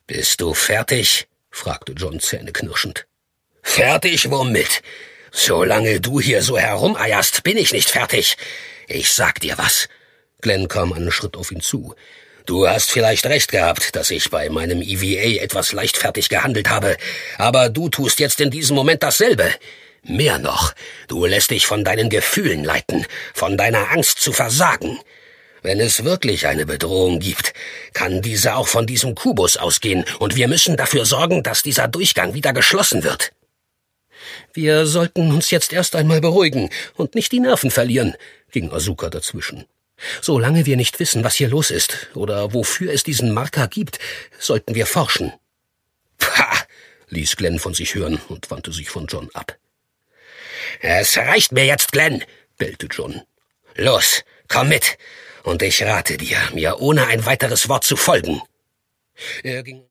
»Bist du fertig?« fragte John zähneknirschend. »Fertig womit? Solange du hier so herumeierst, bin ich nicht fertig. Ich sag dir was.« Glenn kam einen Schritt auf ihn zu. »Du hast vielleicht recht gehabt, dass ich bei meinem EVA etwas leichtfertig gehandelt habe, aber du tust jetzt in diesem Moment dasselbe. Mehr noch, du lässt dich von deinen Gefühlen leiten, von deiner Angst zu versagen. Wenn es wirklich eine Bedrohung gibt, kann diese auch von diesem Kubus ausgehen, und wir müssen dafür sorgen, dass dieser Durchgang wieder geschlossen wird.« »Wir sollten uns jetzt erst einmal beruhigen und nicht die Nerven verlieren«, ging Asuka dazwischen. »Solange wir nicht wissen, was hier los ist oder wofür es diesen Marker gibt, sollten wir forschen.« »Pah«, ließ Glenn von sich hören und wandte sich von John ab. »Es reicht mir jetzt, Glenn«, bellte John. »Los, komm mit, und ich rate dir, mir ohne ein weiteres Wort zu folgen.« Er ging